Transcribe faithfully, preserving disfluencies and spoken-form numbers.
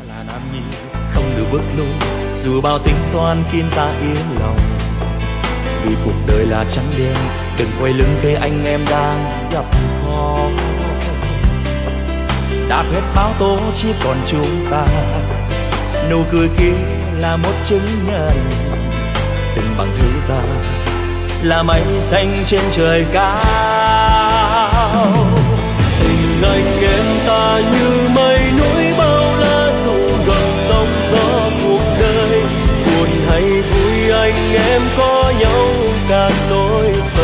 là nam nhi không được bước lui, dù bao tính toán khiến ta yên lòng. Vì cuộc đời là trắng đen, đừng quay lưng với anh em đang gặp khó. Đã hết báo tố chỉ còn chúng ta, nụ cười kia là một chứng nhân. Tình bằng thứ ta là mây xanh trên trời cao. Tình anh em ta như mây núi bao la dù gần sóng gió cuộc đời. Buồn hay vui anh em có nhau cả lối thời.